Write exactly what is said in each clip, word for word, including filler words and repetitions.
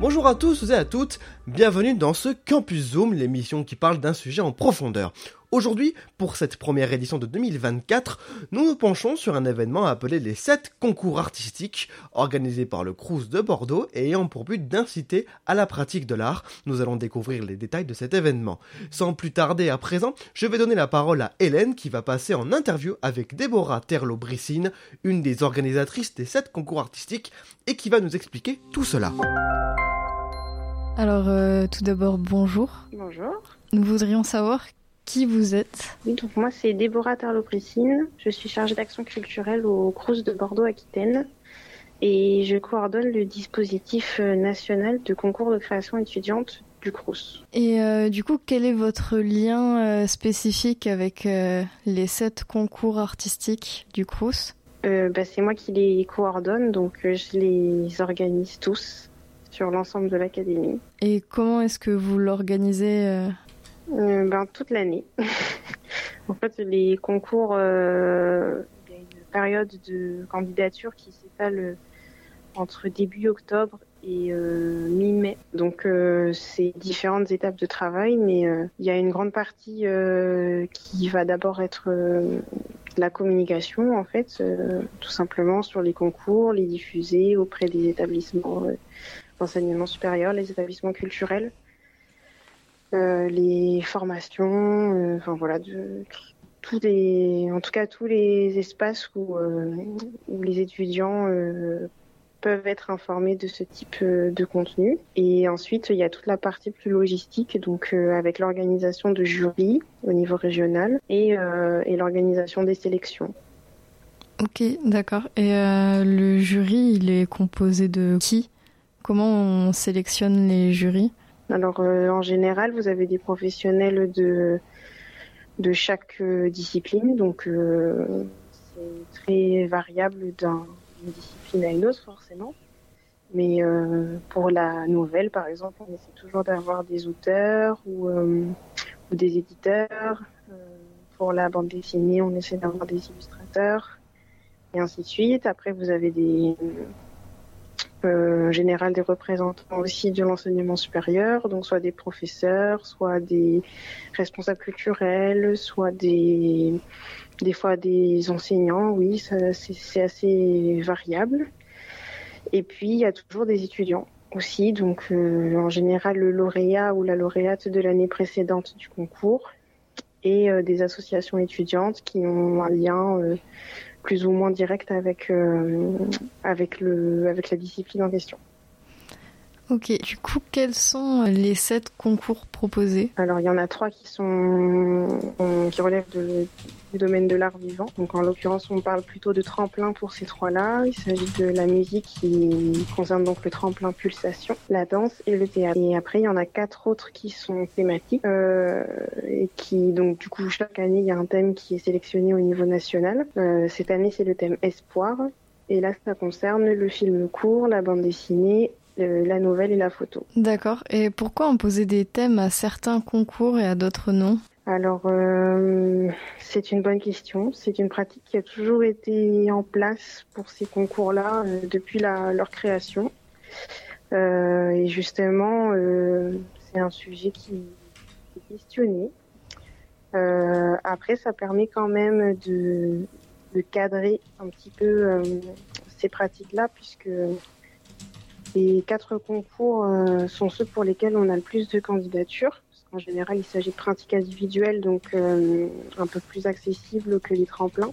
Bonjour à tous et à toutes, bienvenue dans ce Campus Zoom, l'émission qui parle d'un sujet en profondeur. Aujourd'hui, pour cette première édition de deux mille vingt-quatre, nous nous penchons sur un événement appelé les sept concours artistiques, organisé par le Crous de Bordeaux et ayant pour but d'inciter à la pratique de l'art. Nous allons découvrir les détails de cet événement. Sans plus tarder à présent, je vais donner la parole à Hélène qui va passer en interview avec Déborah Terlo-Brissine, une des organisatrices des sept concours artistiques, et qui va nous expliquer tout cela. Alors, euh, tout d'abord, bonjour. Bonjour. Nous voudrions savoir qui vous êtes. Oui, donc moi, c'est Déborah Terlo-Brissine. Je suis chargée d'action culturelle au Crous de Bordeaux-Aquitaine et je coordonne le dispositif national de concours de création étudiante du Crous. Et euh, du coup, quel est votre lien euh, spécifique avec euh, les sept concours artistiques du Crous ? euh, bah, C'est moi qui les coordonne, donc euh, je les organise tous sur l'ensemble de l'académie. Et comment est-ce que vous l'organisez euh... euh, ben, Toute l'année. En fait, les concours, euh, il y a une période de candidature qui s'étale entre début octobre et euh, mi-mai. Donc, euh, c'est différentes étapes de travail, mais euh, il y a une grande partie euh, qui va d'abord être euh, la communication, en fait, euh, tout simplement sur les concours, les diffuser auprès des établissements euh, d'enseignement supérieur, les établissements culturels, euh, les formations, euh, enfin voilà, de, tous les, en tout cas tous les espaces où, euh, où les étudiants euh, peuvent être informés de ce type euh, de contenu. Et ensuite, il y a toute la partie plus logistique, donc euh, avec l'organisation de jurys au niveau régional et, euh, et l'organisation des sélections. Ok, d'accord. Et euh, le jury, il est composé de qui ? Comment on sélectionne les jurys ? Alors, euh, en général, vous avez des professionnels de, de chaque euh, discipline. Donc, euh, c'est très variable d'un, d'une discipline à une autre, forcément. Mais euh, pour la nouvelle, par exemple, on essaie toujours d'avoir des auteurs ou, euh, ou des éditeurs. Euh, pour la bande dessinée, on essaie d'avoir des illustrateurs, et ainsi de suite. Après, vous avez des... Euh, en général des représentants aussi de l'enseignement supérieur, donc soit des professeurs, soit des responsables culturels, soit des, des fois des enseignants, oui, ça, c'est, c'est assez variable. Et puis il y a toujours des étudiants aussi, donc euh, en général le lauréat ou la lauréate de l'année précédente du concours et euh, des associations étudiantes qui ont un lien euh, plus ou moins direct avec, euh, avec, le, avec la discipline en question. Ok, du coup, quels sont les sept concours proposés ? Alors, il y en a trois qui, sont, qui relèvent de, du domaine de l'art vivant. Donc, en l'occurrence, on parle plutôt de tremplin pour ces trois-là. Il s'agit de la musique qui concerne donc le tremplin pulsation, la danse et le théâtre. Et après, il y en a quatre autres qui sont thématiques euh, et qui, donc, du coup, chaque année, il y a un thème qui est sélectionné au niveau national. Euh, cette année, c'est le thème espoir. Et là, ça concerne le film court, la bande dessinée, la nouvelle et la photo. D'accord. Et pourquoi imposer des thèmes à certains concours et à d'autres non ? Alors, euh, c'est une bonne question. C'est une pratique qui a toujours été en place pour ces concours-là euh, depuis la, leur création. Euh, et justement, euh, c'est un sujet qui est questionné. Euh, après, ça permet quand même de, de cadrer un petit peu euh, ces pratiques-là, puisque les quatre concours euh, sont ceux pour lesquels on a le plus de candidatures. Parce qu'en général, il s'agit de pratiques individuelles, donc euh, un peu plus accessibles que les tremplins.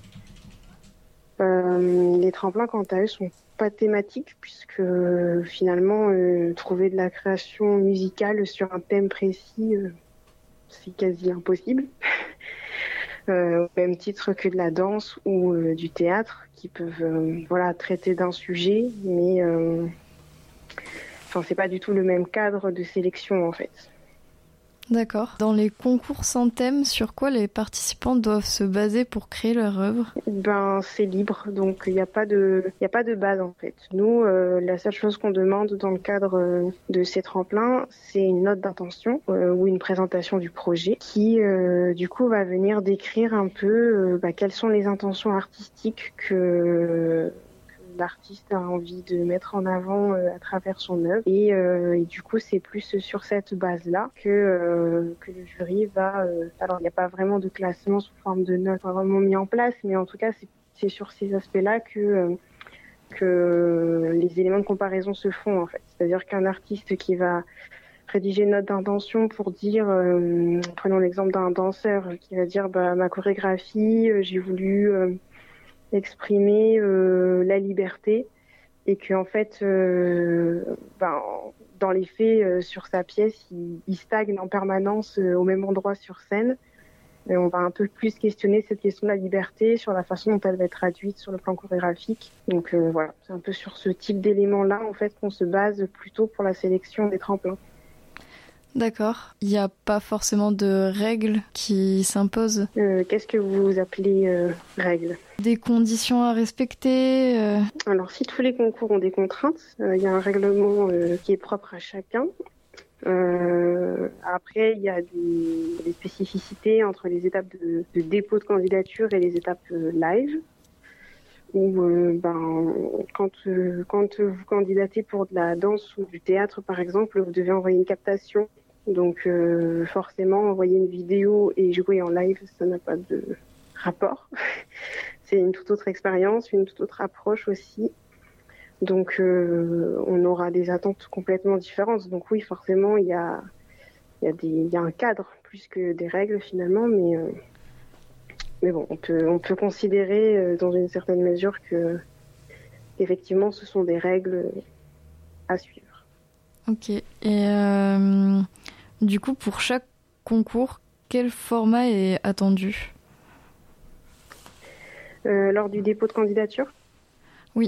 Euh, les tremplins, quant à eux, sont pas thématiques, puisque finalement, euh, trouver de la création musicale sur un thème précis, euh, c'est quasi impossible. Euh, au même titre que de la danse ou euh, du théâtre, qui peuvent euh, voilà, traiter d'un sujet, mais... Euh, Enfin, c'est pas du tout le même cadre de sélection, en fait. D'accord. Dans les concours sans thème, sur quoi les participants doivent se baser pour créer leur œuvre ? Ben, c'est libre, donc il n'y a pas de, il y a pas de base, en fait. Nous, euh, la seule chose qu'on demande dans le cadre euh, de ces tremplins, c'est une note d'intention euh, ou une présentation du projet qui, euh, du coup, va venir décrire un peu euh, bah, quelles sont les intentions artistiques que l'artiste a envie de mettre en avant euh, à travers son œuvre. Et, euh, et du coup, c'est plus sur cette base-là que, euh, que le jury va... Euh... Alors, il n'y a pas vraiment de classement sous forme de notes vraiment mis en place, mais en tout cas, c'est, c'est sur ces aspects-là que... Euh, que les éléments de comparaison se font en fait. C'est-à-dire qu'un artiste qui va rédiger une note d'intention pour dire, euh, prenons l'exemple d'un danseur qui va dire bah, ma chorégraphie, euh, j'ai voulu euh, exprimer euh, la liberté et que en fait, euh, ben, dans les faits, euh, sur sa pièce, il, il stagne en permanence euh, au même endroit sur scène. Et on va un peu plus questionner cette question de la liberté sur la façon dont elle va être traduite sur le plan chorégraphique. Donc euh, voilà, c'est un peu sur ce type d'éléments-là en fait qu'on se base plutôt pour la sélection des tremplins. D'accord. Il n'y a pas forcément de règles qui s'imposent. Euh, qu'est-ce que vous appelez euh, règles ? Des conditions à respecter euh... Alors si tous les concours ont des contraintes, il euh, y a un règlement euh, qui est propre à chacun. Euh, après, il y a des, des spécificités entre les étapes de, de dépôt de candidature et les étapes euh, live. Où, euh, ben, quand, euh, quand vous candidatez pour de la danse ou du théâtre, par exemple, vous devez envoyer une captation. Donc, euh, forcément, envoyer une vidéo et jouer en live, ça n'a pas de rapport. C'est une toute autre expérience, une toute autre approche aussi. Donc, euh, on aura des attentes complètement différentes. Donc oui, forcément, il y a, il y a des, il y a un cadre plus que des règles finalement, mais, euh, mais bon, on peut, on peut considérer euh, dans une certaine mesure que, effectivement, ce sont des règles à suivre. Ok. Et euh, du coup, pour chaque concours, quel format est attendu ? euh, Lors du dépôt de candidature ? Oui.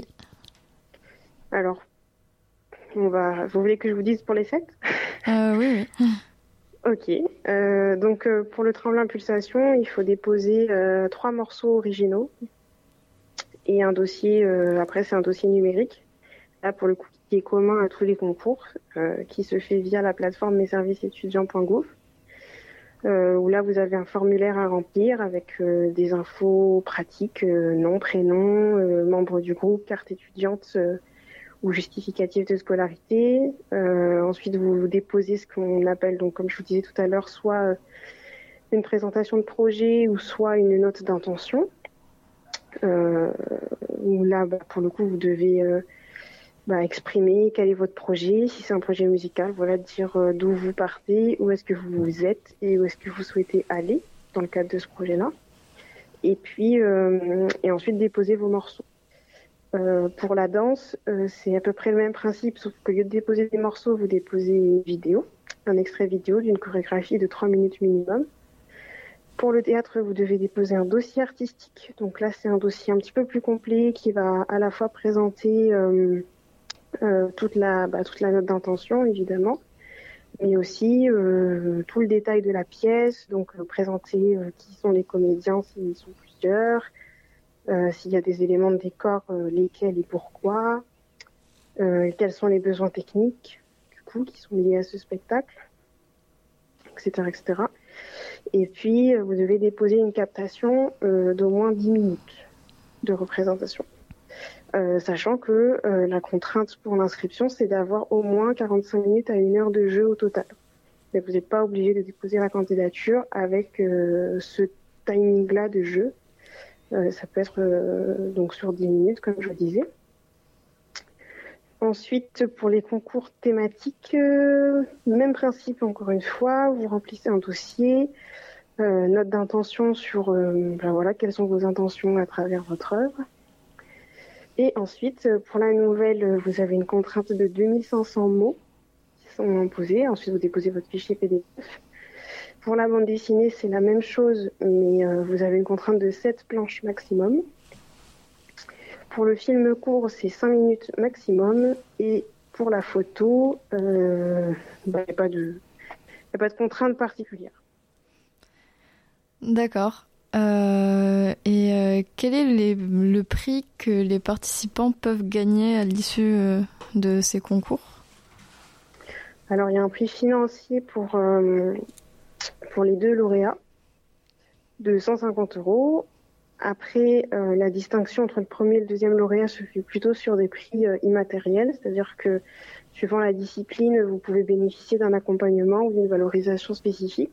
Alors, on va. Vous voulez que je vous dise pour les sept ? euh, Oui, oui. Ok. Euh, donc, euh, pour le tremplin pulsation, il faut déposer euh, trois morceaux originaux et un dossier. Euh, après, c'est un dossier numérique. Là, pour le coup, qui est commun à tous les concours, euh, qui se fait via la plateforme mes services étudiants point gouv. Euh, où là, vous avez un formulaire à remplir avec euh, des infos pratiques, euh, nom, prénom, euh, membre du groupe, carte étudiante. Euh, ou justificatif de scolarité. Euh, ensuite, vous déposez ce qu'on appelle, donc, comme je vous disais tout à l'heure, soit une présentation de projet ou soit une note d'intention. Euh, où là, bah, pour le coup, vous devez euh, bah, exprimer quel est votre projet. Si c'est un projet musical, voilà, dire euh, d'où vous partez, où est-ce que vous êtes et où est-ce que vous souhaitez aller dans le cadre de ce projet-là. Et puis, euh, et ensuite, déposer vos morceaux. Euh, pour la danse, euh, c'est à peu près le même principe, sauf qu'au lieu de déposer des morceaux, vous déposez une vidéo, un extrait vidéo d'une chorégraphie de trois minutes minimum. Pour le théâtre, vous devez déposer un dossier artistique. Donc là, c'est un dossier un petit peu plus complet qui va à la fois présenter euh, euh, toute la, bah, toute la note d'intention, évidemment, mais aussi euh, tout le détail de la pièce, donc euh, présenter euh, qui sont les comédiens s'ils sont plusieurs, Euh, s'il y a des éléments de décor, euh, lesquels et pourquoi, euh, quels sont les besoins techniques du coup qui sont liés à ce spectacle, et cetera, et cetera. Et puis, euh, vous devez déposer une captation euh, d'au moins dix minutes de représentation, euh, sachant que euh, la contrainte pour l'inscription, c'est d'avoir au moins quarante-cinq minutes à une heure de jeu au total. Mais vous n'êtes pas obligé de déposer la candidature avec euh, ce timing-là de jeu. Euh, ça peut être euh, donc sur dix minutes, comme je le disais. Ensuite, pour les concours thématiques, euh, même principe encore une fois, vous remplissez un dossier, euh, note d'intention sur euh, ben voilà, quelles sont vos intentions à travers votre œuvre. Et ensuite, pour la nouvelle, vous avez une contrainte de deux mille cinq cents mots qui sont imposés. Ensuite, vous déposez votre fichier P D F. Pour la bande dessinée, c'est la même chose, mais euh, vous avez une contrainte de sept planches maximum. Pour le film court, c'est cinq minutes maximum. Et pour la photo, il euh, n'y bah, a pas de, y a pas de contrainte particulière. D'accord. Euh, et euh, quel est les, le prix que les participants peuvent gagner à l'issue euh, de ces concours ? Alors, il y a un prix financier pour... Euh, pour les deux lauréats de cent cinquante euros, Après, euh, la distinction entre le premier et le deuxième lauréat se fait plutôt sur des prix euh, immatériels, c'est-à-dire que suivant la discipline, vous pouvez bénéficier d'un accompagnement ou d'une valorisation spécifique.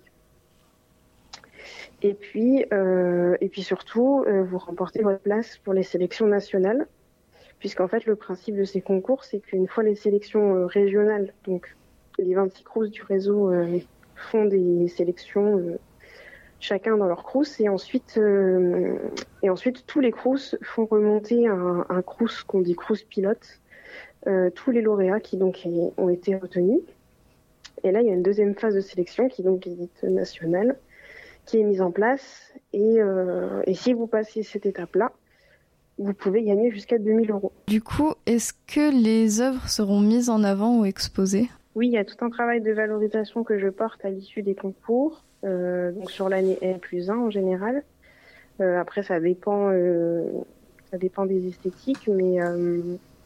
Et puis, euh, et puis surtout, euh, vous remportez votre place pour les sélections nationales, puisqu'en fait, le principe de ces concours, c'est qu'une fois les sélections euh, régionales, donc les vingt-six crous du réseau euh, font des sélections euh, chacun dans leur crous, et ensuite, euh, et ensuite tous les crous font remonter un, un crous qu'on dit crous pilote, euh, tous les lauréats qui donc ont été retenus. Et là, il y a une deuxième phase de sélection qui est donc dite nationale, qui est mise en place. Et, euh, et si vous passez cette étape-là, vous pouvez gagner jusqu'à deux mille euros. Du coup, est-ce que les œuvres seront mises en avant ou exposées ? Oui, il y a tout un travail de valorisation que je porte à l'issue des concours, euh, donc sur l'année N plus un en général. Euh, après, ça dépend, euh, ça dépend des esthétiques, mais euh,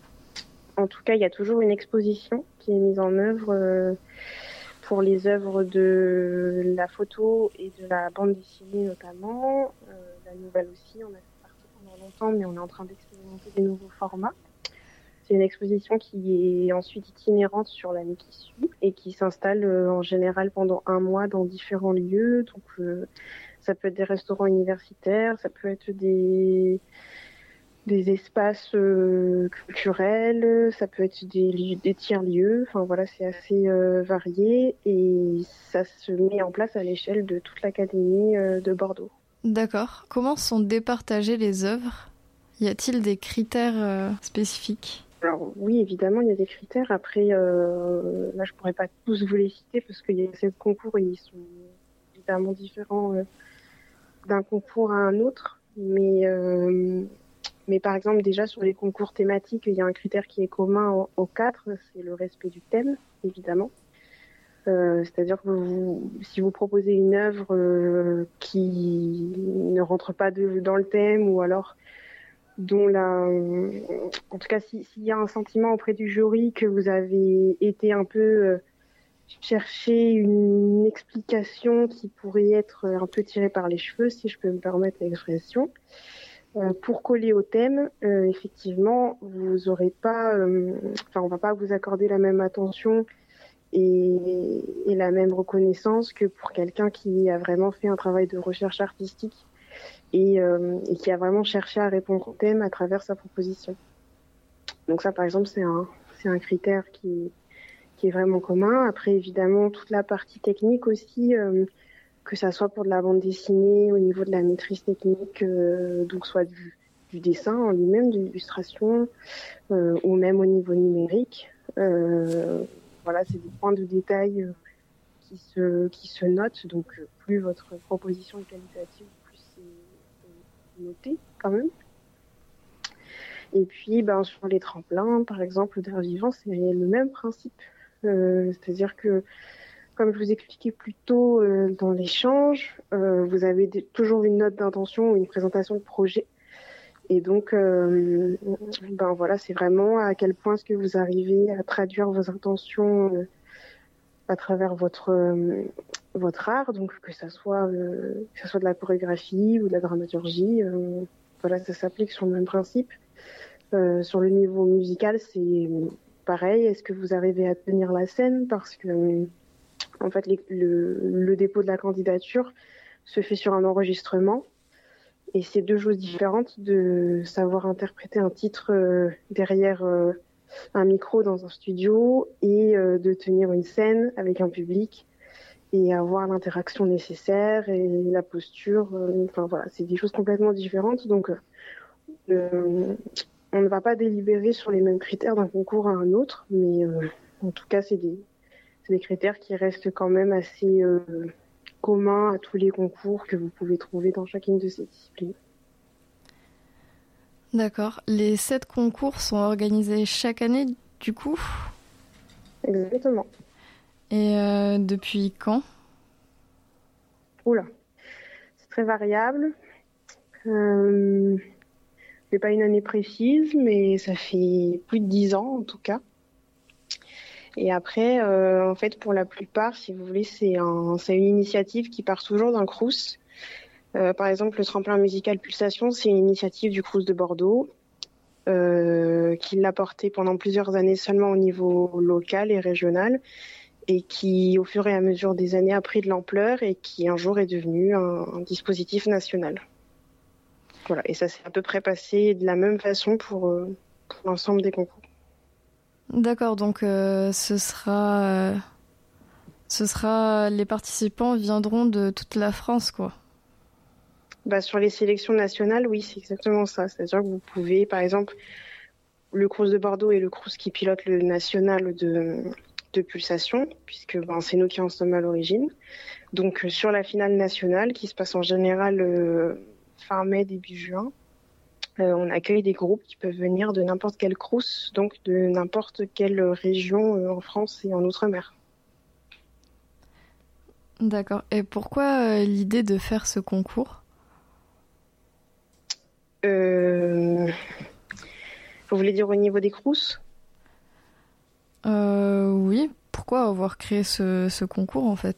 en tout cas, il y a toujours une exposition qui est mise en œuvre euh, pour les œuvres de la photo et de la bande dessinée notamment. Euh, la nouvelle aussi, on a fait partie pendant longtemps, mais on est en train d'expérimenter des nouveaux formats. C'est une exposition qui est ensuite itinérante sur l'année qui suit et qui s'installe euh, en général pendant un mois dans différents lieux. Donc, euh, ça peut être des restaurants universitaires, ça peut être des, des espaces euh, culturels, ça peut être des, des tiers-lieux. Enfin voilà, c'est assez euh, varié et ça se met en place à l'échelle de toute l'académie euh, de Bordeaux. D'accord. Comment sont départagées les œuvres ? Y a-t-il des critères euh, spécifiques ? Alors oui, évidemment, il y a des critères. Après, euh, là, je pourrais pas tous vous les citer parce qu'il y a sept concours et ils sont évidemment différents euh, d'un concours à un autre. Mais, euh, mais par exemple, déjà sur les concours thématiques, il y a un critère qui est commun aux, aux quatre, c'est le respect du thème, évidemment. Euh, c'est-à-dire que vous, si vous proposez une œuvre euh, qui ne rentre pas de, dans le thème ou alors dont la, en tout cas, s'il si y a un sentiment auprès du jury que vous avez été un peu euh, chercher une explication qui pourrait être un peu tirée par les cheveux, si je peux me permettre l'expression, euh, pour coller au thème, euh, effectivement, vous aurez pas, euh, enfin, on va pas vous accorder la même attention et, et la même reconnaissance que pour quelqu'un qui a vraiment fait un travail de recherche artistique. Et, euh, et qui a vraiment cherché à répondre au thème à travers sa proposition. Donc ça, par exemple, c'est un, c'est un critère qui, qui est vraiment commun. Après, évidemment, toute la partie technique aussi, euh, que ça soit pour de la bande dessinée, au niveau de la maîtrise technique, euh, donc soit du, du dessin en lui-même, de l'illustration, euh, ou même au niveau numérique. Euh, voilà, c'est des points de détail euh, qui se, qui se notent. Donc, euh, plus votre proposition est qualitative, plus c'est noté quand même. Et puis ben, sur les tremplins, par exemple, d'art vivant, c'est le même principe. Euh, c'est-à-dire que, comme je vous expliquais plus tôt euh, dans l'échange, euh, vous avez des, toujours une note d'intention ou une présentation de projet. Et donc, euh, ben voilà, c'est vraiment à quel point est-ce que vous arrivez à traduire vos intentions euh, à travers votre euh, votre art, donc que ça soit euh, que ça soit de la chorégraphie ou de la dramaturgie, euh, voilà, ça s'applique sur le même principe. Euh, sur le niveau musical, c'est pareil. Est-ce que vous arrivez à tenir la scène, parce que euh, en fait les, le, le dépôt de la candidature se fait sur un enregistrement et c'est deux choses différentes de savoir interpréter un titre euh, derrière euh, un micro dans un studio et euh, de tenir une scène avec un public et avoir l'interaction nécessaire et la posture. Euh, enfin voilà, c'est des choses complètement différentes. Donc, euh, on ne va pas délibérer sur les mêmes critères d'un concours à un autre, mais euh, en tout cas, c'est des, c'est des critères qui restent quand même assez euh, communs à tous les concours que vous pouvez trouver dans chacune de ces disciplines. D'accord. Les sept concours sont organisés chaque année, du coup ? Exactement. Et euh, depuis quand ? Oula, c'est très variable. Euh, j'ai pas une année précise, mais ça fait plus de dix ans en tout cas. Et après, euh, en fait, pour la plupart, si vous voulez, c'est, un, c'est une initiative qui part toujours d'un crous. Euh, par exemple, le tremplin musical Pulsation, c'est une initiative du Crous de Bordeaux euh, qui l'a porté pendant plusieurs années seulement au niveau local et régional et qui, au fur et à mesure des années, a pris de l'ampleur et qui un jour est devenu un, un dispositif national. Voilà, et ça s'est à peu près passé de la même façon pour, euh, pour l'ensemble des concours. D'accord, donc euh, ce sera, euh, ce sera, les participants viendront de toute la France, quoi. Bah, sur les sélections nationales, oui, c'est exactement ça. C'est-à-dire que vous pouvez, par exemple, le Crous de Bordeaux et le Crous qui pilote le national de, de Pulsation, puisque ben, c'est nous qui en sommes à l'origine. Donc euh, sur la finale nationale, qui se passe en général euh, fin mai, début juin, euh, on accueille des groupes qui peuvent venir de n'importe quel Crous, donc de n'importe quelle région euh, en France et en Outre-mer. D'accord. Et pourquoi euh, l'idée de faire ce concours ? Euh... Vous voulez dire au niveau des Crous ? euh, Oui. Pourquoi avoir créé ce, ce concours, en fait ?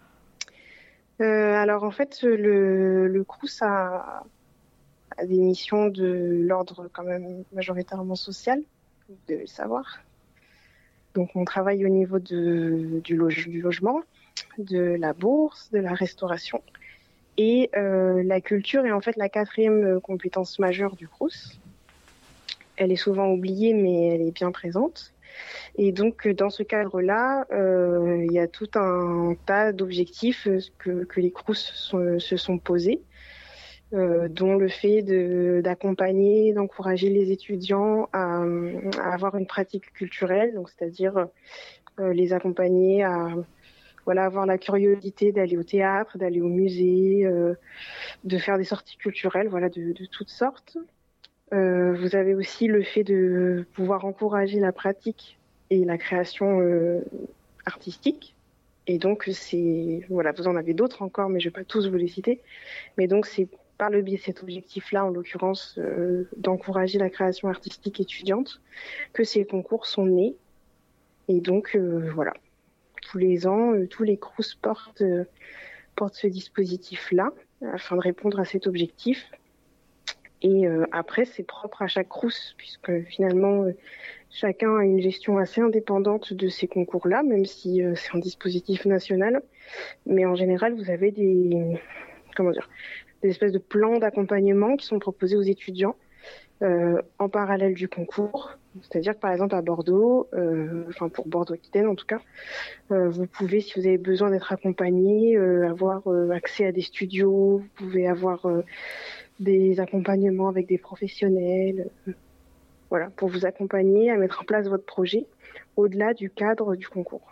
euh, Alors, en fait, le, le Crous a, a des missions de l'ordre quand même majoritairement social, vous devez le savoir. Donc, on travaille au niveau de, du, loge, du logement, de la bourse, de la restauration. Et euh, la culture est en fait la quatrième compétence majeure du Crous. Elle est souvent oubliée, mais elle est bien présente. Et donc, dans ce cadre-là, euh, il y a tout un tas d'objectifs que, que les Crous sont, se sont posés, euh, dont le fait de, d'accompagner, d'encourager les étudiants à, à avoir une pratique culturelle, donc c'est-à-dire euh, les accompagner à voilà, avoir la curiosité d'aller au théâtre, d'aller au musée, euh, de faire des sorties culturelles, voilà, de, de toutes sortes. Euh, vous avez aussi le fait de pouvoir encourager la pratique et la création euh, artistique. Et donc, c'est, voilà, vous en avez d'autres encore, mais je ne vais pas tous vous les citer. Mais donc, c'est par le biais de cet objectif-là, en l'occurrence, euh, d'encourager la création artistique étudiante, que ces concours sont nés. Et donc, euh, voilà. Tous les ans, euh, tous les Crous portent, euh, portent ce dispositif-là afin de répondre à cet objectif. Et euh, après, c'est propre à chaque Crous, puisque finalement, euh, chacun a une gestion assez indépendante de ces concours-là, même si euh, c'est un dispositif national. Mais en général, vous avez des, comment dire, des espèces de plans d'accompagnement qui sont proposés aux étudiants euh, en parallèle du concours. C'est-à-dire que par exemple à Bordeaux, euh, enfin pour Bordeaux-Aquitaine en tout cas, euh, vous pouvez, si vous avez besoin d'être accompagné, euh, avoir euh, accès à des studios, vous pouvez avoir euh, des accompagnements avec des professionnels, euh, voilà, pour vous accompagner à mettre en place votre projet au-delà du cadre du concours.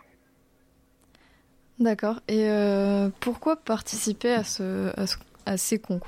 D'accord. Et euh, pourquoi participer à, ce, à, ce, à ces concours ?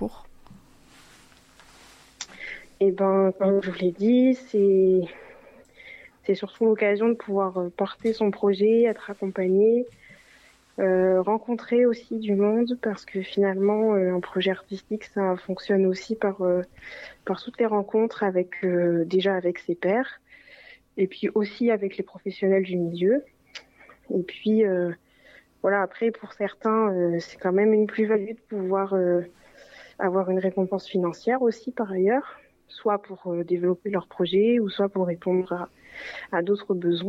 Eh ben, comme je vous l'ai dit, c'est c'est surtout l'occasion de pouvoir porter son projet, être accompagné, euh, rencontrer aussi du monde, parce que finalement, euh, un projet artistique, ça fonctionne aussi par euh, par toutes les rencontres avec euh, déjà avec ses pairs, et puis aussi avec les professionnels du milieu. Et puis euh, voilà, après pour certains, euh, c'est quand même une plus-value de pouvoir euh, avoir une récompense financière aussi par ailleurs, soit pour euh, développer leur projet ou soit pour répondre à, à d'autres besoins.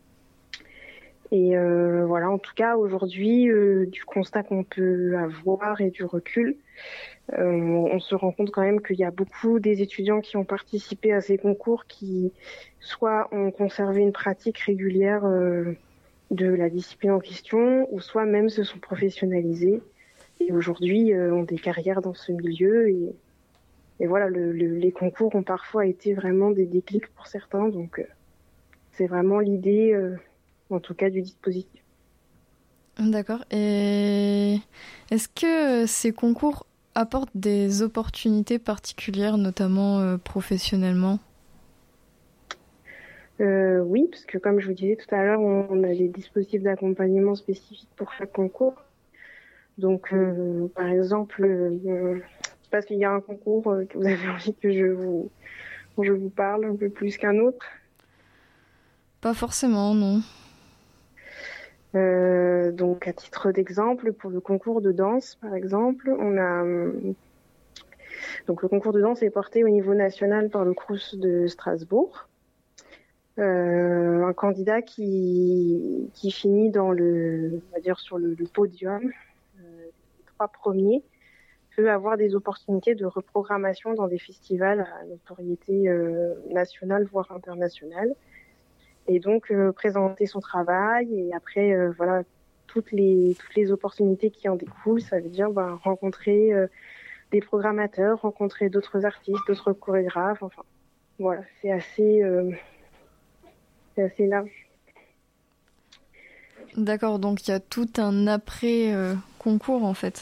Et euh, voilà, en tout cas aujourd'hui, euh, du constat qu'on peut avoir et du recul, euh, on se rend compte quand même qu'il y a beaucoup des étudiants qui ont participé à ces concours qui soit ont conservé une pratique régulière euh, de la discipline en question, ou soit même se sont professionnalisés et aujourd'hui euh, ont des carrières dans ce milieu. Et, et voilà, le, le, les concours ont parfois été vraiment des déclics pour certains, donc euh, c'est vraiment l'idée, euh, en tout cas, du dispositif. D'accord. Et est-ce que ces concours apportent des opportunités particulières, notamment euh, professionnellement ? Euh, oui, parce que comme je vous disais tout à l'heure, on, on a des dispositifs d'accompagnement spécifiques pour chaque concours. Donc, euh, par exemple, euh, parce qu'il y a un concours euh, que vous avez envie que je vous, je vous parle un peu plus qu'un autre. Pas forcément, non. Euh, donc, à titre d'exemple, pour le concours de danse, par exemple, on a donc le concours de danse est porté au niveau national par le Crous de Strasbourg. Euh, un candidat qui qui finit dans le, on va dire sur le, le podium, euh, les trois premiers, peut avoir des opportunités de reprogrammation dans des festivals à notoriété euh, nationale voire internationale. Et donc euh, présenter son travail et après euh, voilà toutes les toutes les opportunités qui en découlent, ça veut dire bah, rencontrer euh, des programmateurs, rencontrer d'autres artistes, d'autres chorégraphes, enfin voilà, c'est assez euh, c'est assez large. D'accord, donc il y a tout un après euh, concours en fait.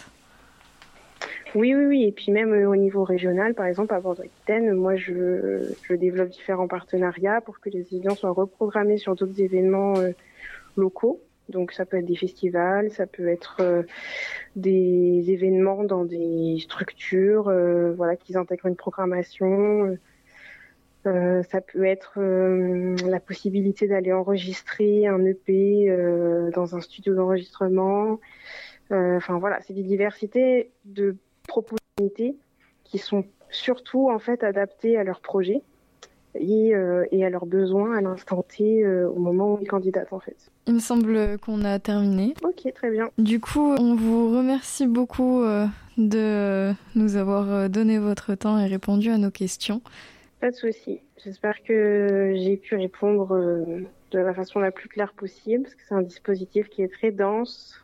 Oui, oui, oui. Et puis même euh, au niveau régional, par exemple, à Bordeaux-Aquitaine, moi, je, je développe différents partenariats pour que les étudiants soient reprogrammés sur d'autres événements euh, locaux. Donc, ça peut être des festivals, ça peut être euh, des événements dans des structures, euh, voilà, qu'ils intègrent une programmation. Euh, ça peut être euh, la possibilité d'aller enregistrer un E P euh, dans un studio d'enregistrement. Enfin, euh, voilà, c'est des diversités de propositions qui sont surtout en fait adaptées à leurs projets et, euh, et à leurs besoins à l'instant T euh, au moment où ils candidatent en fait. Il me semble qu'on a terminé. Ok, très bien. Du coup, on vous remercie beaucoup euh, de nous avoir donné votre temps et répondu à nos questions. Pas de souci. J'espère que j'ai pu répondre euh, de la façon la plus claire possible parce que c'est un dispositif qui est très dense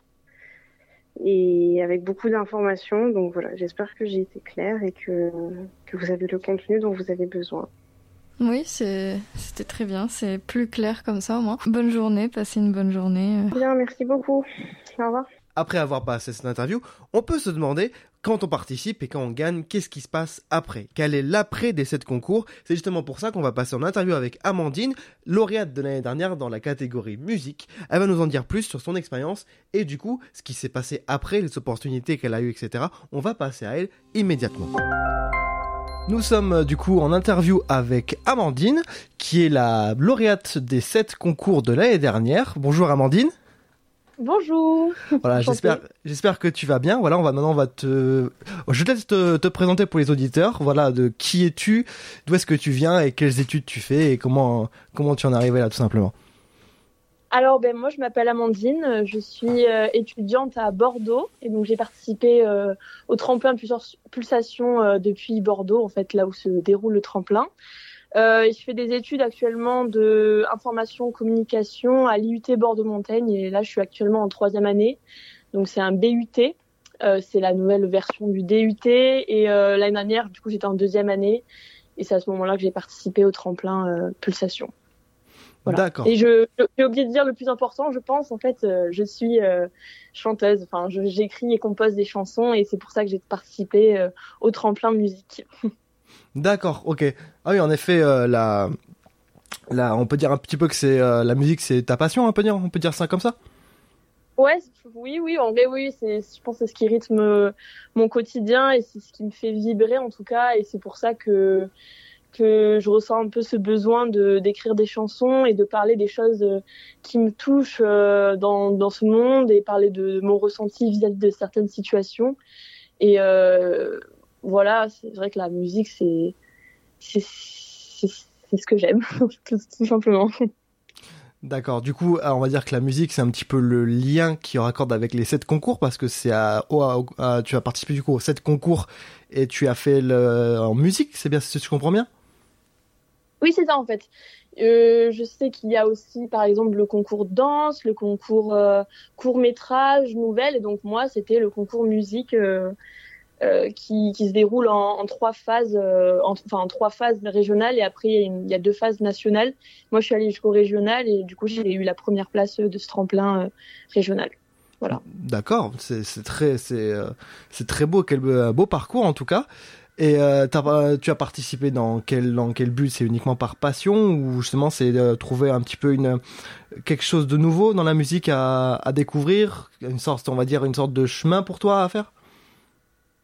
et avec beaucoup d'informations. Donc voilà, j'espère que j'ai été claire et que, que vous avez le contenu dont vous avez besoin. Oui, c'est, c'était très bien. C'est plus clair comme ça au moins. Bonne journée, passez une bonne journée. Bien, merci beaucoup. Au revoir. Après avoir passé cette interview, on peut se demander, quand on participe et quand on gagne, qu'est-ce qui se passe après? Quel est l'après des sept concours? C'est justement pour ça qu'on va passer en interview avec Amandine, lauréate de l'année dernière dans la catégorie musique. Elle va nous en dire plus sur son expérience et du coup, ce qui s'est passé après, les opportunités qu'elle a eues, et cetera. On va passer à elle immédiatement. Nous sommes du coup en interview avec Amandine, qui est la lauréate des sept concours de l'année dernière. Bonjour Amandine. Bonjour. Voilà, j'espère, j'espère que tu vas bien. Voilà, on va maintenant on va te, je te laisse te, te présenter pour les auditeurs. Voilà, de qui es-tu, d'où est-ce que tu viens et quelles études tu fais et comment comment tu en es arrivé là tout simplement. Alors ben moi je m'appelle Amandine, je suis euh, étudiante à Bordeaux et donc j'ai participé euh, au tremplin Pulsation euh, depuis Bordeaux en fait là où se déroule le tremplin. Euh, je fais des études actuellement de information communication à l'I U T Bordeaux-Montaigne et là je suis actuellement en troisième année. Donc c'est un B U T, euh, c'est la nouvelle version du D U T et euh, l'année dernière du coup j'étais en deuxième année et c'est à ce moment-là que j'ai participé au tremplin euh, Pulsation. Voilà. D'accord. Et je, je j'ai oublié de dire le plus important, je pense en fait euh, je suis euh, chanteuse, enfin je, j'écris et compose des chansons et c'est pour ça que j'ai participé euh, au tremplin musique. D'accord, ok. Ah oui, en effet, euh, la, la, on peut dire un petit peu que c'est euh, la musique, c'est ta passion, on peut dire, on peut dire ça comme ça. Ouais, oui, oui, en vrai, oui, c'est, je pense que c'est ce qui rythme euh, mon quotidien et c'est ce qui me fait vibrer en tout cas, et c'est pour ça que que je ressens un peu ce besoin de d'écrire des chansons et de parler des choses euh, qui me touchent euh, dans dans ce monde et parler de, de mon ressenti vis-à-vis de certaines situations. Et euh, voilà, c'est vrai que la musique, c'est c'est c'est, c'est ce que j'aime, tout, tout simplement. D'accord. Du coup, on va dire que la musique, c'est un petit peu le lien qui raccorde avec les sept concours parce que c'est à, oh, à, à tu as participé du coup aux sept concours et tu as fait le en musique. C'est bien, si tu comprends bien. Oui, c'est ça en fait. Euh, je sais qu'il y a aussi, par exemple, le concours danse, le concours euh, court-métrage, nouvelle. Et donc, moi, c'était le concours musique euh, euh, qui, qui se déroule en, en trois phases, euh, en, enfin, en trois phases régionales. Et après, il y a, une, il y a deux phases nationales. Moi, je suis allée jusqu'au régional et du coup, j'ai eu la première place de ce tremplin euh, régional. Voilà. D'accord. C'est, c'est très, c'est, euh, c'est très beau. Quel beau parcours, en tout cas. Et euh, t'as, tu as participé dans quel dans quel but? C'est uniquement par passion ou justement c'est de trouver un petit peu une quelque chose de nouveau dans la musique à, à découvrir, une sorte, on va dire, une sorte de chemin pour toi à faire?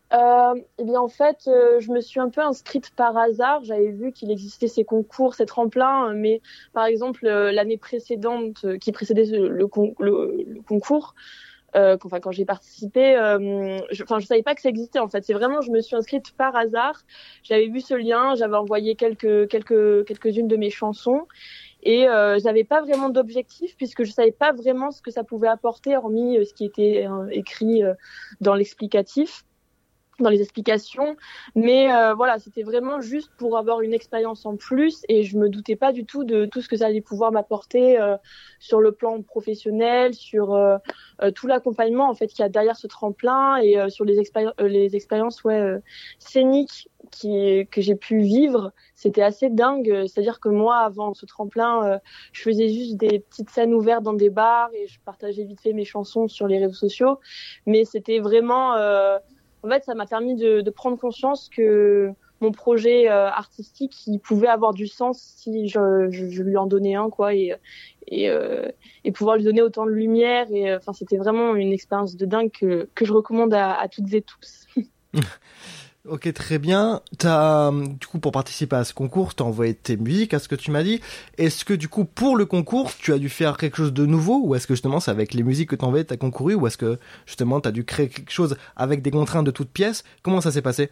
Euh, eh bien, en fait, euh, je me suis un peu inscrite par hasard. J'avais vu qu'il existait ces concours, ces tremplins, mais par exemple, euh, l'année précédente, euh, qui précédait le, le, le, le concours, euh, enfin, quand j'ai participé, euh, je, enfin, je savais pas que ça existait, en fait. C'est vraiment, je me suis inscrite par hasard. J'avais vu ce lien, j'avais envoyé quelques, quelques, quelques-unes de mes chansons. Et euh, j'avais pas vraiment d'objectif puisque je savais pas vraiment ce que ça pouvait apporter, hormis euh, ce qui était euh, écrit euh, dans l'explicatif, dans les explications. Mais euh, voilà, c'était vraiment juste pour avoir une expérience en plus et je me doutais pas du tout de tout ce que ça allait pouvoir m'apporter euh, sur le plan professionnel, sur euh, euh, tout l'accompagnement en fait qu'il y a derrière ce tremplin et euh, sur les, expéri- euh, les expériences ouais euh, scéniques qui que j'ai pu vivre. C'était assez dingue, c'est-à-dire que moi avant ce tremplin euh, je faisais juste des petites scènes ouvertes dans des bars et je partageais vite fait mes chansons sur les réseaux sociaux, mais c'était vraiment euh, en fait, ça m'a permis de, de prendre conscience que mon projet euh, artistique, il pouvait avoir du sens si je, je, je lui en donnais un, quoi, et et, euh, et pouvoir lui donner autant de lumière. Et enfin, c'était vraiment une expérience de dingue que que je recommande à, à toutes et tous. Ok, très bien. T'as, du coup, pour participer à ce concours, t'as envoyé tes musiques, à ce que tu m'as dit. Est-ce que, du coup, pour le concours, tu as dû faire quelque chose de nouveau, ou est-ce que, justement, c'est avec les musiques que t'as envoyées, t'as concouru, ou est-ce que, justement, t'as dû créer quelque chose avec des contraintes de toutes pièces? Comment ça s'est passé?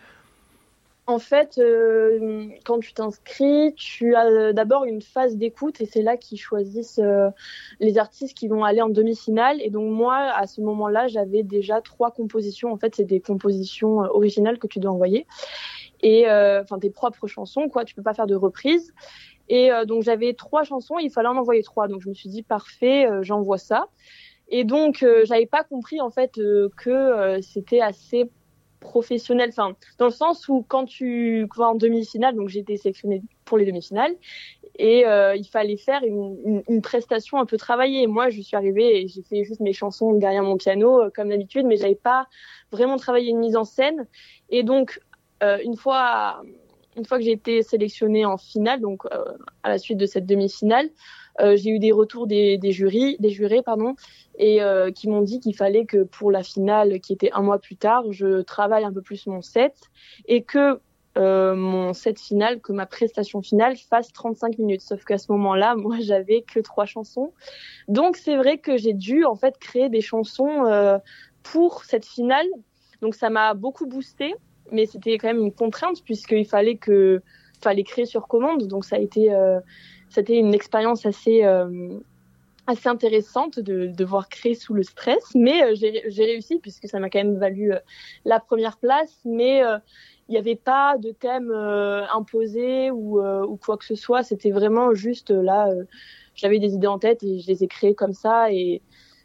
En fait, euh, quand tu t'inscris, tu as d'abord une phase d'écoute et c'est là qu'ils choisissent euh, les artistes qui vont aller en demi-finale. Et donc moi, à ce moment-là, j'avais déjà trois compositions. En fait, c'est des compositions euh, originales que tu dois envoyer et euh, enfin tes propres chansons, quoi. Tu peux pas faire de reprise. Et euh, donc j'avais trois chansons, il fallait en envoyer trois. Donc je me suis dit parfait, euh, j'envoie ça. Et donc euh, j'avais pas compris en fait euh, que euh, c'était assez professionnel, enfin dans le sens où quand tu vas en demi-finale, donc j'ai été sélectionnée pour les demi-finales et euh, il fallait faire une, une, une prestation un peu travaillée. Moi, je suis arrivée et j'ai fait juste mes chansons derrière mon piano euh, comme d'habitude, mais j'avais pas vraiment travaillé une mise en scène. Et donc euh, une fois une fois que j'ai été sélectionnée en finale, donc euh, à la suite de cette demi-finale, euh, j'ai eu des retours des, des jurys, des jurés, pardon, et euh, qui m'ont dit qu'il fallait que pour la finale, qui était un mois plus tard, je travaille un peu plus mon set et que euh, mon set final, que ma prestation finale fasse trente-cinq minutes. Sauf qu'à ce moment-là, moi, j'avais que trois chansons. Donc, c'est vrai que j'ai dû en fait créer des chansons euh, pour cette finale. Donc, ça m'a beaucoup boosté, mais c'était quand même une contrainte puisqu'il fallait que fallait créer sur commande. Donc, ça a été euh, c'était une expérience assez euh, assez intéressante de devoir créer sous le stress, mais euh, j'ai, j'ai réussi puisque ça m'a quand même valu euh, la première place, mais euh, il n'y avait pas de thème euh, imposé ou, euh, ou quoi que ce soit, c'était vraiment juste euh, là, euh, j'avais des idées en tête et je les ai créées comme ça et,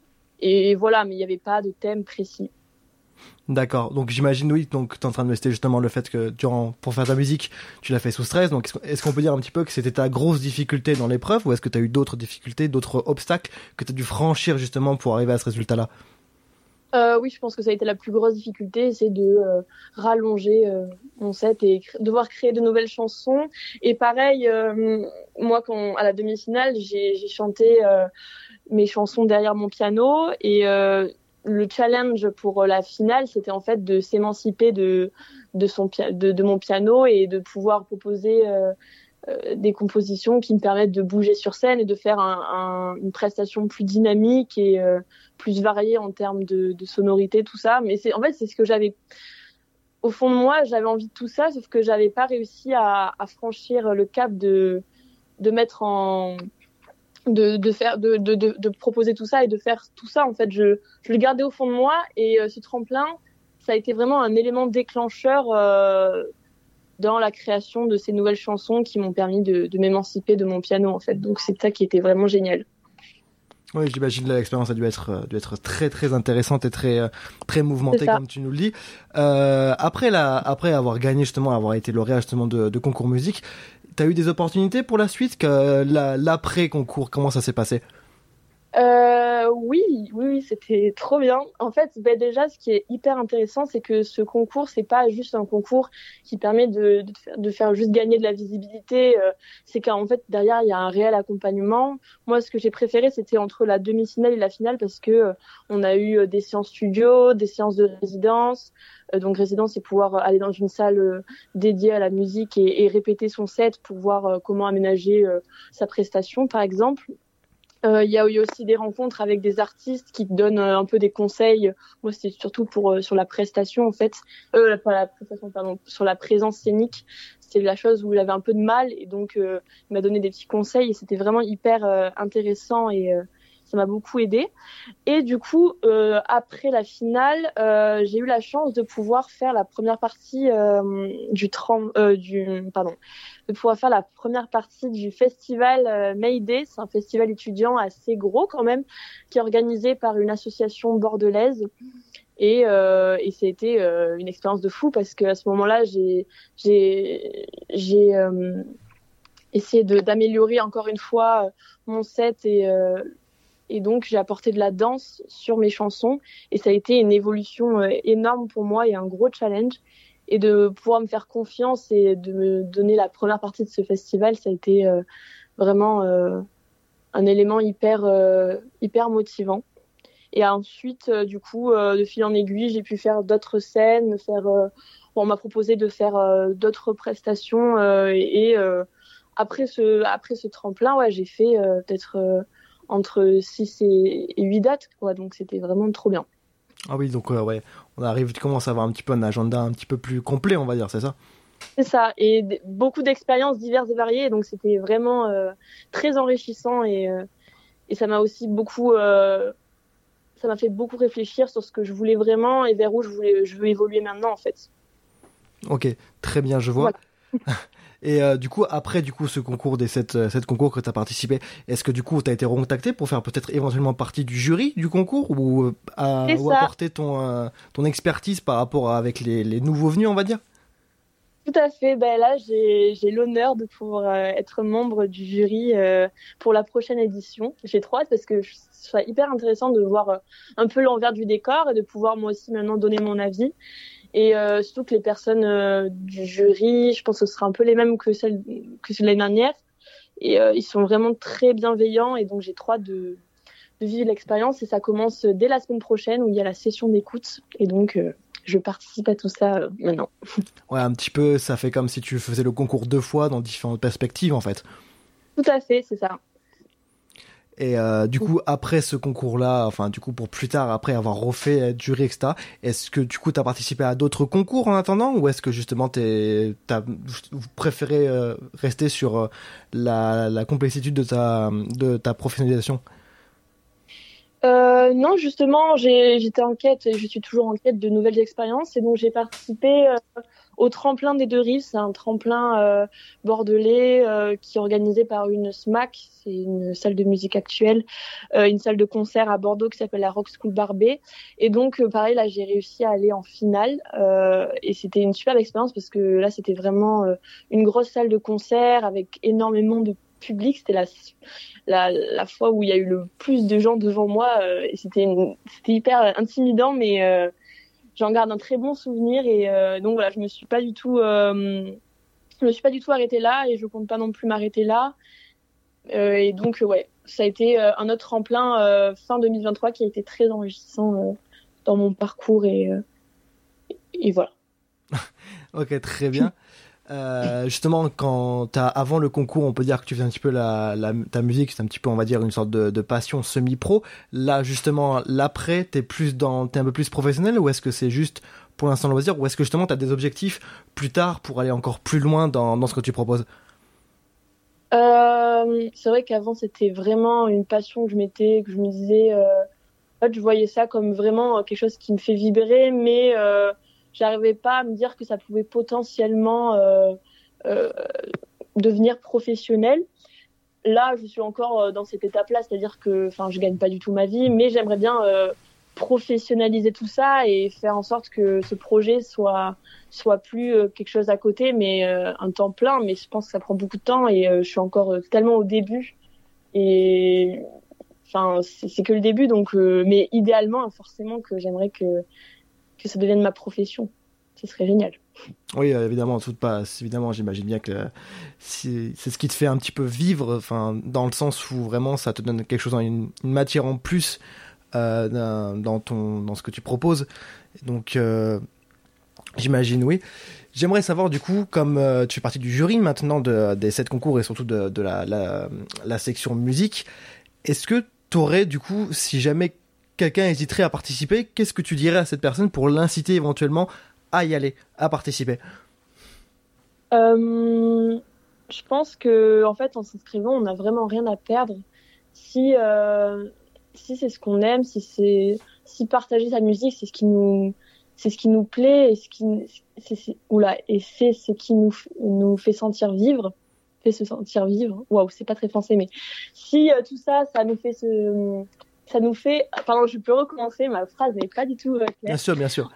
et voilà, mais il n'y avait pas de thème précis. D'accord. Donc j'imagine, oui, donc t'es en train de me citer justement le fait que durant, pour faire ta musique, tu l'as fait sous stress. Donc est-ce qu'on peut dire un petit peu que c'était ta grosse difficulté dans l'épreuve ou est-ce que t'as eu d'autres difficultés, d'autres obstacles que t'as dû franchir justement pour arriver à ce résultat-là? Euh, oui, je pense que ça a été la plus grosse difficulté, c'est de euh, rallonger euh, mon set et cr- devoir créer de nouvelles chansons. Et pareil, euh, moi, quand à la demi-finale, j'ai, j'ai chanté euh, mes chansons derrière mon piano et euh, le challenge pour la finale, c'était en fait de s'émanciper de de son de, de mon piano et de pouvoir proposer euh, euh, des compositions qui me permettent de bouger sur scène et de faire un, un, une prestation plus dynamique et euh, plus variée en termes de, de sonorité, tout ça. Mais c'est en fait c'est ce que j'avais au fond de moi, j'avais envie de tout ça, sauf que j'avais pas réussi à, à franchir le cap de de mettre en de de faire de, de de de proposer tout ça et de faire tout ça. En fait, je je le gardais au fond de moi et euh, ce tremplin, ça a été vraiment un élément déclencheur euh, dans la création de ces nouvelles chansons qui m'ont permis de de m'émanciper de mon piano en fait. Donc c'est ça qui était vraiment génial. Oui, j'imagine que l'expérience a dû être, dû être très très intéressante et très très mouvementée comme tu nous le dis. Euh, après la, après avoir gagné justement, avoir été lauréat justement de, de concours musique, t'as eu des opportunités pour la suite, que la, l'après concours, comment ça s'est passé? Euh, oui, oui, oui, c'était trop bien. En fait, ben déjà, ce qui est hyper intéressant, c'est que ce concours, c'est pas juste un concours qui permet de, de, faire, de faire juste gagner de la visibilité. Euh, c'est qu'en fait, derrière, il y a un réel accompagnement. Moi, ce que j'ai préféré, c'était entre la demi-finale et la finale parce que euh, on a eu des séances studio, des séances de résidence. Euh, donc, résidence, c'est pouvoir aller dans une salle euh, dédiée à la musique et, et répéter son set pour voir euh, comment aménager euh, sa prestation, par exemple. Il euh, y a eu aussi des rencontres avec des artistes qui te donnent euh, un peu des conseils. Moi, c'était surtout pour euh, sur la prestation, en fait. Euh, pas la prestation, pardon, sur la présence scénique. C'était la chose où il avait un peu de mal. Et donc, euh, il m'a donné des petits conseils. Et c'était vraiment hyper euh, intéressant et euh, ça m'a beaucoup aidé. Et du coup, euh, après la finale, euh, j'ai eu la chance de pouvoir faire la première partie euh, du, tram, euh, du pardon, de pouvoir faire la première partie du festival euh, Mayday. C'est un festival étudiant assez gros quand même, qui est organisé par une association bordelaise. Et, euh, et c'était euh, une expérience de fou parce qu'à ce moment-là, j'ai j'ai j'ai euh, essayé de d'améliorer encore une fois mon set et euh, Et donc, j'ai apporté de la danse sur mes chansons. Et ça a été une évolution euh, énorme pour moi et un gros challenge. Et de pouvoir me faire confiance et de me donner la première partie de ce festival, ça a été euh, vraiment euh, un élément hyper, euh, hyper motivant. Et ensuite, euh, du coup, euh, de fil en aiguille, j'ai pu faire d'autres scènes. Faire, euh, bon, on m'a proposé de faire euh, d'autres prestations. Euh, et et euh, après, ce, après ce tremplin, ouais, j'ai fait euh, peut-être... Euh, entre six et huit dates, quoi. Donc c'était vraiment trop bien. Ah oui, donc euh, ouais, on arrive, tu commences à avoir un petit peu un agenda un petit peu plus complet, on va dire, c'est ça? C'est ça, et d- beaucoup d'expériences diverses et variées, donc c'était vraiment euh, très enrichissant et, euh, et ça m'a aussi beaucoup, euh, ça m'a fait beaucoup réfléchir sur ce que je voulais vraiment et vers où je voulais, je veux évoluer maintenant en fait. Ok, très bien, je vois. Voilà. Et euh, du coup, après du coup ce concours des sept, euh, sept concours que tu as participé, est-ce que du coup tu as été recontacté pour faire peut-être éventuellement partie du jury du concours ou, euh, à, ou apporter ton, euh, ton expertise par rapport à, avec les, les nouveaux venus, on va dire? Tout à fait. Ben là, j'ai, j'ai l'honneur de pouvoir euh, être membre du jury euh, pour la prochaine édition. J'ai trop hâte parce que je, ce serait hyper intéressant de voir euh, un peu l'envers du décor et de pouvoir moi aussi maintenant donner mon avis. Et euh, surtout que les personnes euh, du jury, je pense que ce sera un peu les mêmes que celles que celles de l'année dernière. Et euh, ils sont vraiment très bienveillants et donc j'ai trop hâte de, de vivre l'expérience. Et ça commence dès la semaine prochaine où il y a la session d'écoute. Et donc euh, je participe à tout ça euh, maintenant. Ouais, un petit peu, ça fait comme si tu faisais le concours deux fois dans différentes perspectives en fait. Tout à fait, c'est ça. Et euh, du coup, après ce concours-là, enfin du coup pour plus tard, après avoir refait être jury, et cetera, est-ce que du coup tu as participé à d'autres concours en attendant ou est-ce que justement t'es, t'as préféré euh, rester sur euh, la, la complexitude de ta, de ta professionnalisation? Euh, non, justement, j'ai, j'étais en quête, et je suis toujours en quête de nouvelles expériences, et donc j'ai participé euh, au tremplin des Deux Rives. C'est un tremplin euh, bordelais euh, qui est organisé par une S M A C, c'est une salle de musique actuelle, euh, une salle de concert à Bordeaux qui s'appelle la Rock School Barbet. Et donc, euh, pareil, là, j'ai réussi à aller en finale, euh, et c'était une superbe expérience parce que là, c'était vraiment euh, une grosse salle de concert avec énormément de public. C'était la La, la fois où il y a eu le plus de gens devant moi euh, et c'était une, c'était hyper intimidant mais euh, j'en garde un très bon souvenir et euh, donc voilà, je me suis pas du tout euh, je me suis pas du tout arrêtée là et je compte pas non plus m'arrêter là euh, et donc euh, ouais, ça a été euh, un autre tremplin euh, fin deux mille vingt-trois qui a été très enrichissant euh, dans mon parcours et euh, et voilà. Ok, très bien. Euh, justement, quand t'as avant le concours, on peut dire que tu fais un petit peu la, la ta musique, c'est un petit peu, on va dire, une sorte de, de passion semi-pro. Là, justement, l'après, t'es plus dans, t'es un peu plus professionnel ou est-ce que c'est juste pour l'instant le loisir ou est-ce que justement t'as des objectifs plus tard pour aller encore plus loin dans, dans ce que tu proposes? Euh, c'est vrai qu'avant c'était vraiment une passion que je m'étais, que je me disais, euh, en fait, je voyais ça comme vraiment quelque chose qui me fait vibrer, mais euh, j'arrivais pas à me dire que ça pouvait potentiellement euh, euh, devenir professionnel. Là, je suis encore dans cette étape-là, c'est-à-dire que, enfin, je gagne pas du tout ma vie, mais j'aimerais bien euh, professionnaliser tout ça et faire en sorte que ce projet soit soit plus euh, quelque chose à côté, mais euh, un temps plein. Mais je pense que ça prend beaucoup de temps et euh, je suis encore euh, tellement au début et enfin, c'est, c'est que le début, donc, euh, mais idéalement, forcément, que j'aimerais que que ça devienne ma profession. Ce serait génial. Oui, évidemment, tout passe. Évidemment, j'imagine bien que c'est, c'est ce qui te fait un petit peu vivre, enfin, dans le sens où vraiment ça te donne quelque chose, une, une matière en plus euh, dans, dans ton, dans ce que tu proposes. Donc, euh, j'imagine, oui. J'aimerais savoir du coup, comme euh, tu fais partie du jury maintenant de, des sept concours et surtout de, de la, la, la section musique, est-ce que tu aurais du coup, si jamais quelqu'un hésiterait à participer, qu'est-ce que tu dirais à cette personne pour l'inciter éventuellement à y aller, à participer? euh, Je pense que en fait, en s'inscrivant, on n'a vraiment rien à perdre. Si euh, si c'est ce qu'on aime, si c'est si partager sa musique, c'est ce qui nous c'est ce qui nous plaît et ce qui c'est, c'est oula et c'est ce qui nous nous fait sentir vivre, fait se sentir vivre. Waouh, c'est pas très français, mais si euh, tout ça, ça nous fait se ça nous fait pardon, je peux recommencer, ma phrase n'est pas du tout euh, claire. Bien sûr, bien sûr.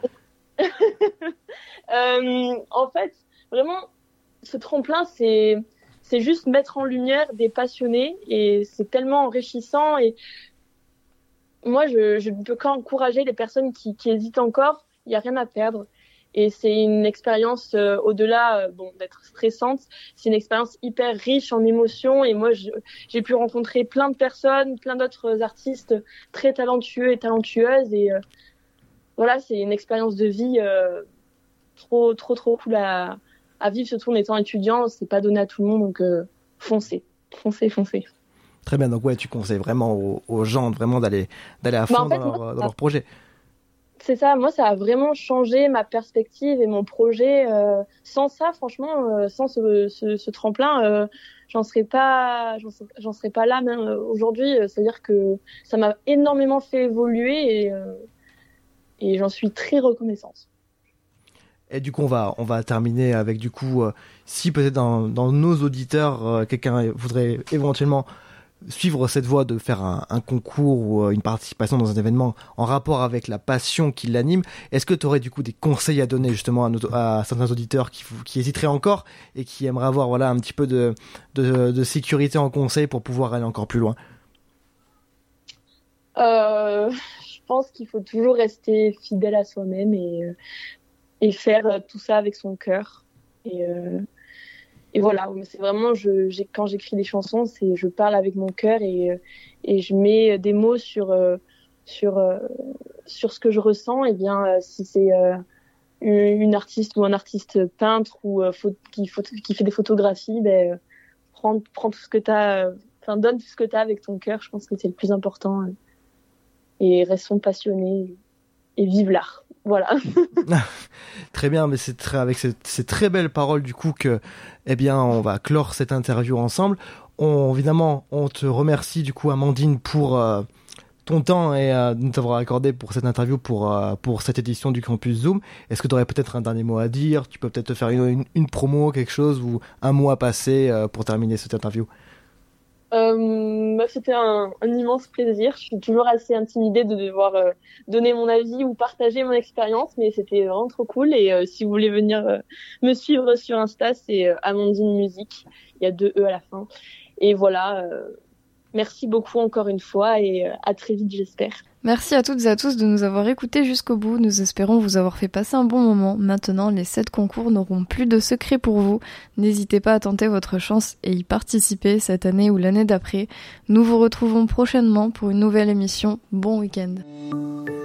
euh, en fait, vraiment, ce tremplin, c'est c'est juste mettre en lumière des passionnés et c'est tellement enrichissant. Et moi, je, je ne peux qu'encourager les personnes qui, qui hésitent encore. Il n'y a rien à perdre. Et c'est une expérience euh, au-delà euh, bon, d'être stressante. C'est une expérience hyper riche en émotions. Et moi, je, j'ai pu rencontrer plein de personnes, plein d'autres artistes très talentueux et talentueuses. Et euh, voilà, c'est une expérience de vie euh, trop, trop, trop cool à, à vivre, surtout en étant étudiant. C'est pas donné à tout le monde, donc euh, foncez, foncez, foncez. Très bien, donc ouais, tu conseilles vraiment aux, aux gens vraiment d'aller, d'aller à fond bah en fait, dans, leur, moi, dans leur projet. C'est ça, moi ça a vraiment changé ma perspective et mon projet. Euh, sans ça, franchement, euh, sans ce, ce, ce tremplin, euh, j'en serais pas, j'en, j'en serais pas là même aujourd'hui. C'est-à-dire que ça m'a énormément fait évoluer et, euh, et j'en suis très reconnaissante. Et du coup, on va, on va terminer avec du coup, euh, si peut-être dans, dans nos auditeurs, euh, quelqu'un voudrait éventuellement suivre cette voie de faire un, un concours ou euh, une participation dans un événement en rapport avec la passion qui l'anime, est-ce que tu aurais du coup des conseils à donner justement à, nos, à certains auditeurs qui, qui hésiteraient encore et qui aimeraient avoir voilà, un petit peu de, de, de sécurité en conseil pour pouvoir aller encore plus loin? euh, Je pense qu'il faut toujours rester fidèle à soi-même et, euh, et faire tout ça avec son cœur. Et... Euh... Et voilà, c'est vraiment, je, j'ai, quand j'écris des chansons, c'est, je parle avec mon cœur et, et je mets des mots sur, sur, sur ce que je ressens. Et bien, si c'est une artiste ou un artiste peintre ou qui, qui fait des photographies, ben, prends, prends tout ce que t'as, enfin, donne tout ce que t'as avec ton cœur. Je pense que c'est le plus important. Et restons passionnés et vive l'art. Voilà. Très bien, mais c'est très, avec ces, ces très belles paroles du coup que, eh bien, on va clore cette interview ensemble. On, évidemment, on te remercie du coup, Amandine, pour euh, ton temps et euh, de nous t'avoir accordé pour cette interview, pour euh, pour cette édition du Campus Zoom. Est-ce que tu aurais peut-être un dernier mot à dire? Tu peux peut-être te faire une, une, une promo, quelque chose, ou un mot à passer euh, pour terminer cette interview? Euh, bah, c'était un, un immense plaisir. Je suis toujours assez intimidée de devoir euh, donner mon avis ou partager mon expérience, mais c'était vraiment trop cool. Et euh, si vous voulez venir euh, me suivre sur Insta, c'est euh, Amandine Musique. Il y a deux E à la fin. Et voilà, euh, merci beaucoup encore une fois et euh, à très vite, j'espère. Merci à toutes et à tous de nous avoir écoutés jusqu'au bout. Nous espérons vous avoir fait passer un bon moment. Maintenant, les sept concours n'auront plus de secret pour vous. N'hésitez pas à tenter votre chance et y participer cette année ou l'année d'après. Nous vous retrouvons prochainement pour une nouvelle émission. Bon week-end.